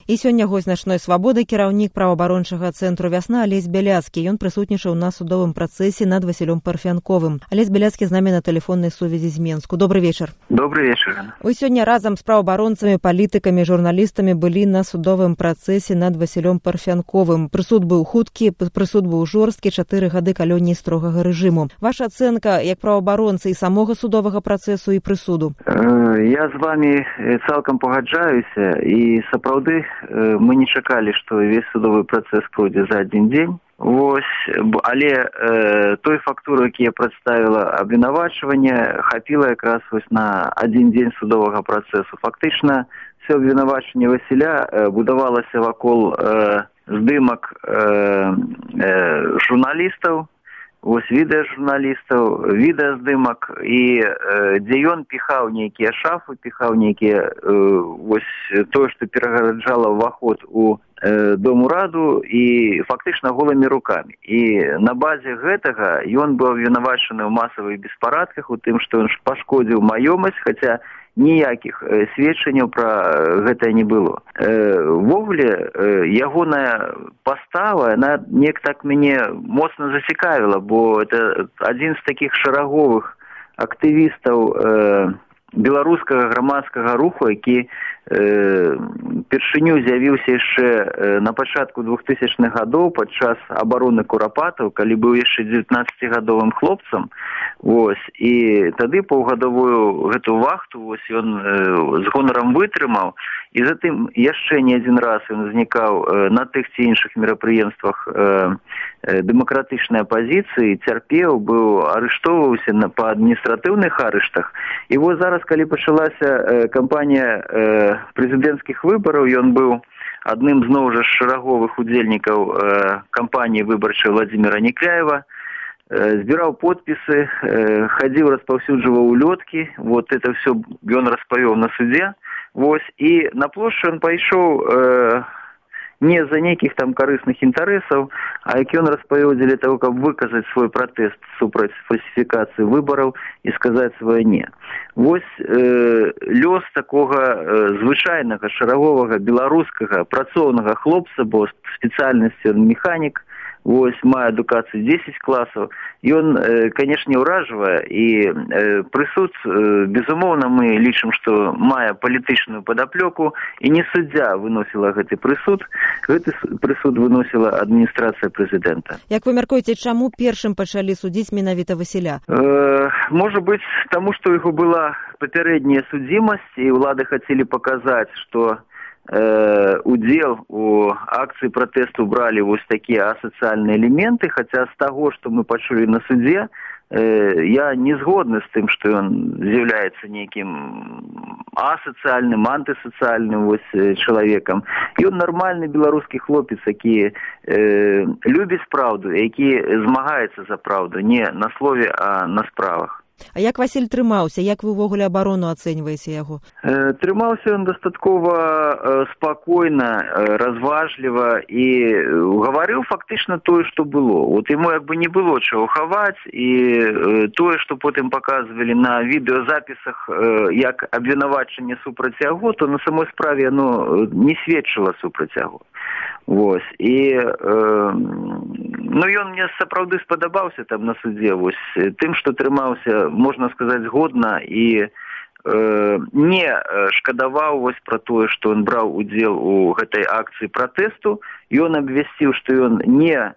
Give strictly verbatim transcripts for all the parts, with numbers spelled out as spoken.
І сёння госць начной свабоды, кіраўнік праваабарончага цэнтру «Вясна» Алесь Бяляцкі. Ён прысутнічаў на судовым працэсе над Васілём Парфянковым. Алесь Бяляцкі з намі на тэлефоннай сувязі з Менску. Добрый вечар. Добрый вечар. Вы сёння разам з праваабаронцамі, палітыкамі, журналістамі былі на судовым працэсе над Васілём Парфянковым. Прысуд быў хуткі, прысуд быў жорсткі, чатыры гады калоніі строгага рэжыму. Ваша ацэнка як праваабаронцы і самога судовага працэсу і прысуду? Я з вами цалкам пагаджаюся, і сапраўды мы не чакалі, што ўвесь судовы працэс пройдзе за адзін дзень. Вось, але э, той фактуры, які я прадставіла абвінавачванне, хапіла якраз вось на адзін дзень судовага працэсу. Фактычна, все абвінавачванне Васіля э, будавалася вакол э, здымак э, э, журналістаў, вось відэажурналістаў, відэаздымак, і э, дзе ён піхаў нейкія шафы, піхаў нейкія э, вось тое, што перагараджала ўваход у э, дом ураду, і фактычна голымі рукамі. І на базе гэтага ён быў абвінавачаны ў масавых беспарадках, у тым, што ён пашкодзіў маёмасць, хаця ніякіх э, сведчанняў пра гэта не было. Э, ввогуле, э, ягоная пастава, яна неяк так мяне моцна зацікавіла, бо это адзін з такіх шараговых актывістаў э, беларускага грамадскага руху, які э, першыню з'явіўся яшчэ э, на пачатку двухтысячных гадоў падчас абароны курапатаў, калі быў яшчэ дзевятнаццацігадовым хлопцам. Вось, і тады паўгадовую гэту вахту вось ён э, з гонарам вытрымаў, і затым яшчэ не адзін раз ён знікаў э, на тых ці іншых мерапрыемствах э, э, дэмакратычнай апазіцыі, цярпеў, быў арыштоўваўся на па адміністратыўных арыштах. І вось зараз, калі пачалася э, кампанія э, прэзідэнцкіх выбараў, ён быў адным зноў жа шараговых удзельнікаў э, кампаніі выбарчай Владзіміра Некляева, э, збіраў подпісы, э, хадзіў, распаўсюджваў улёткі, вот это все ён распавёў на судзе. Вось, і на плошчу ён пайшоў э, не за нейкіх там карысных інтарэсаў, а як ён распавёў дзеля таго, каб выказаць свой пратэст супраць фальсіфікацыі выбараў і сказаць сваё не. Вось э, лёс такога э, звычайнага шараговага беларускага працоўнага хлопца, бо спецыяльнасцю ён механік, вось, мае адукацыю дзесяць класаў. Ён, э, канешне, ўражвае, і э, прысуд, э, безумоўна, мы лічым, што мае палітычную падаплёку, і не суддзя выносіла гэты прысуд, гэты прысуд выносіла адміністрацыя прэзідэнта. Як вы мяркуеце, чаму першым пачалі судзіць менавіта Васіля? Э, можа быць, таму, што ў яго была папярэдняя судзімасць, і ўлады хацелі паказаць, што Э, удзел у акцыі пратэсту бралі вось такія асацыяльныя элементы, хаця з таго, што мы пачулі на судзе, э, я не згодны з тым, што ён з'яўляецца нейкім асацыяльным, антысацыяльным вось чалавекам. Ён нармальны беларускі хлопец, які э, любіць праўду, які змагаецца за праўду, не на слове, а на справах. А як Васіль трымаўся? Як вы ўвогуле абарону ацэньваеце яго? Э, трымаўся ён дастаткова э, спакойна, э, разважліва і гаварыў фактычна тое, што было. Вот яму як бы не было чаго хаваць, і э, тое, што потым паказвалі на відэазапісах э, як абвінавачанне супраць яго, то на самой справе яно не сведчыла супраць яго. Вось, і э, ну, ён мне сапраўды спадабаўся там на судзе, вось, тым, што трымаўся, можна сказаць, годна, і э, не шкадаваў вось пра тое, што ён браў удзел у гэтай акцыі пратэсту. Ён абвясціў, што ён не э,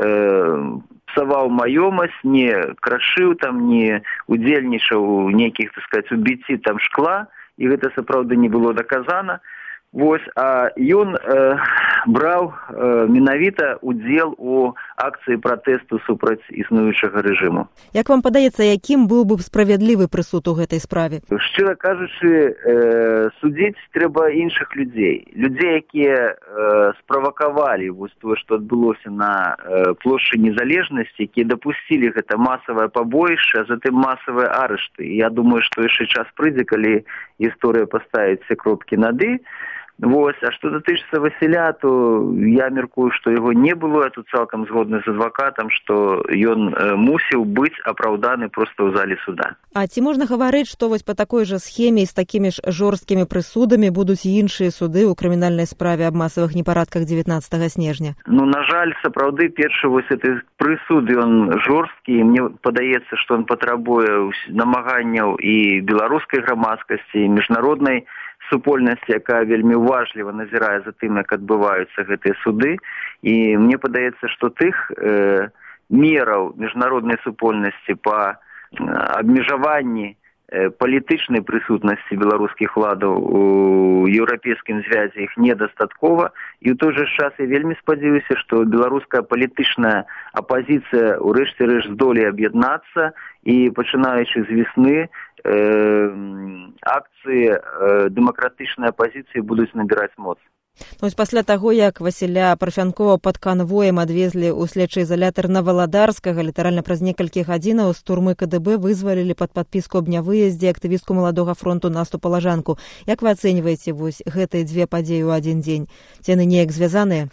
псаваў маёмасць, не крашыў там, не удзельнічаў у нейкіх, так сказаць, убіцці там шкла, і гэта сапраўды не было даказана. Вось, а ён э, браў э, менавіта удзел у акцыі пратэсту супраць існуючага рэжыму. Як вам падаецца, якім быў бы справядлівы прысуд у гэтай справе? Шчыра кажучы, э, судзіць трэба іншых людзей. Людзей, якія э, справакавалі вось тое, што адбылося на э, плошчы Незалежнасці, якія дапусцілі гэта масавае пабоішча, а затым масавыя арышты. Я думаю, што яшчэ час прыйдзе, калі гісторыя паставіць все кропкі над «і». Вось, а што датычыцца Васіля, то я мяркую, што яго не было, я тут цалкам згодны з адвакатам, што ён э, мусіў быць апраўданы проста ў зале суда. А ці можна гаварыць, што вось па такой жа схеме і з такімі ж жорсткімі прысудамі будуць і іншыя суды ў крымінальнай справе аб масавых непарадках дзевятнаццатага снежня? Ну, на жаль, сапраўды, першы вось гэты прысуд, ён жорсткі, і мне падаецца, што ён патрабуе намаганняў і беларускай грамадскасці, і міжнароднай супольнасці, якая вельмі уважліва назірае за тым, як адбываюцца гэтыя суды. І мне падаецца, што тых э, мераў міжнароднай супольнасці па э, абмежаванні э, палітычнай прысутнасці беларускіх уладаў у еўрапейскім звязе іх недастаткова. І ў той жа час я вельмі спадзяюся, што беларуская палітычная апазіцыя ў рэшце рэшт здолее аб'яднацца, і пачынаючы з весны э, акцыі э, дэмакратычнай апазіцыі будуць набіраць моц. Вось пасля таго, як Васіля Парфянкова пад канвоем адвезлі ў следчы изалятар Наваладарскага, літаральна праз некалькі гадзінаў з турмы ка дэ бэ вызвалілі пад падпіску аб нявыездзе актывістку Маладога фронту Насту Палажанку. Як вы ацэньваеце вось гэтыя дзве падзеі ў адзін дзень? Ці яны неяк звязаныя?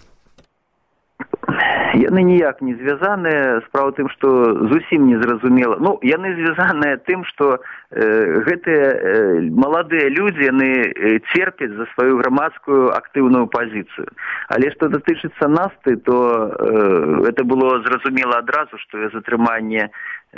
Яны ніяк не звязаныя. Справа тым, што зусім не зразумела. Ну, яны звязаныя тым, што э, гэтыя э, маладыя людзі, яны э, церпяць за сваю грамадскую актыўную пазіцыю. Але што датычыцца Насты, то э, это было зразумела адразу, што яе затрыманне э,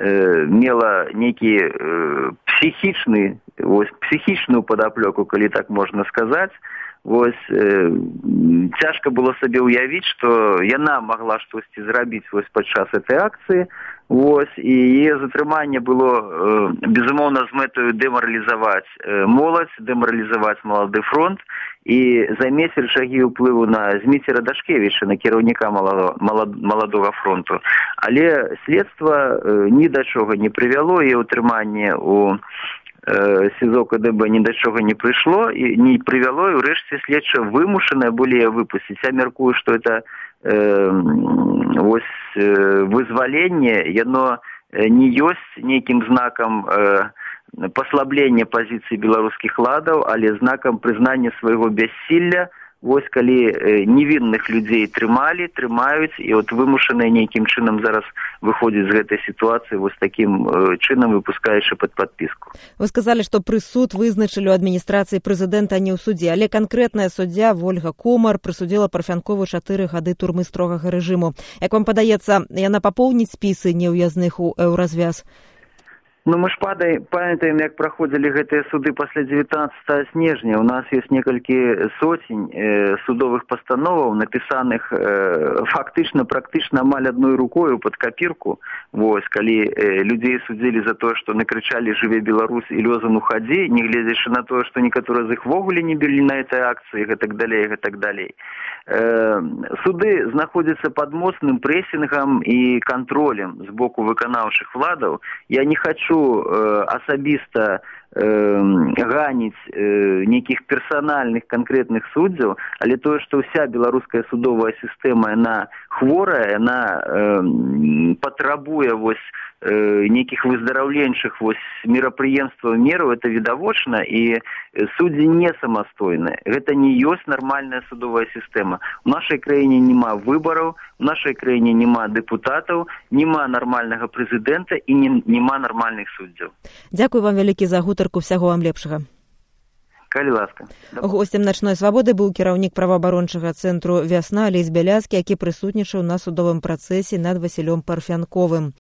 мела нейкі э, псіхічны, вось, псіхічную падаплёку, калі так можна сказаць. Вось э, цяжка было сабе ўявіць, што яна магла штосьці зрабіць вось падчас гэтай акцыі. Вось, і яе затрыманне было э, безумоўна з мэтаю дэмаралізаваць э, моладзь, дэмаралізаваць малады фронт і займець рычагі ўплыву на Зміцера Дашкевіча, на кіраўніка маладога, маладога фронту. Але следства э, ні да чога не прывяло, яе ўтрыманне у СІЗО ка дэ бэ ні да чого не прыйшло і не прывяло, і ўрэшце следча вымушаная былі выпусціць. Я мяркую, што это э, вось э, вызваленне, яно не ёсць нейкім знакам э, паслаблення пазіцыі беларускіх ладаў, але знакам прызнання свайго бяссілля. Вось калі невінных людзей трымалі, трымаюць, і от вымушаныя нейкім чынам зараз выходзіць з гэтай сітуацыі вось такім чынам, выпускаючы пад падпіску. Вы сказалі, што прысуд вызначылі ў адміністрацыі прэзідэнта, а не ў судзе, але канкрэтная суддзя Вольга Комар прысудзіла Парфянкову чатыры гады турмы строгага рэжыму. Як вам падаецца, яна папоўніць спісы неўязных у еўразвяз? Ну, мы ж падай, памятаем, як праходзілі гэтыя суды пасля дзевятнаццатага снежня. У нас ёсць некалькі соцень э, судовых пастановаў, напісаных э, фактычна, практычна амаль адной рукою пад капірку. Вось, калі э, людзей судзілі за тое, што накрычалі «Жыве Беларусь» і «Лёзан уходи», не гледзячы на тое, што некаторыя з іх вогуле не былі на этой акцыі, гэтак далей, гэтак далей. Э, суды знаходзяцца пад моцным прэсінгам і кантролем з боку выканаўчых уладаў. Я не хочу асабіста э, ганіць э, нейкіх персанальных канкрэтных суддзяў, але тое, што ўся беларуская судовая сістэма, яна хворая, яна э, патрабуе вось э, нейкіх выздараўленчых вось мерапрыемстваў, мераў, это відавочна, і суддзі не самастойныя. Гэта не ёсць нармальная судовая сістэма. У нашай краіне няма выбараў, у нашай краіне няма дэпутатаў, няма нармальнага прэзідэнта і няма нармальных суддзяў. Дзякуй вам вялікі за гутарку, всяго вам лепшага. Калі ласка. Гостем «Начной свабоды» быў кіраўнік праваабарончага цэнтру «Вясна» Алесь Бяляцкі, які прысутнічаў на судовым працэсе над Васілём Парфянковым.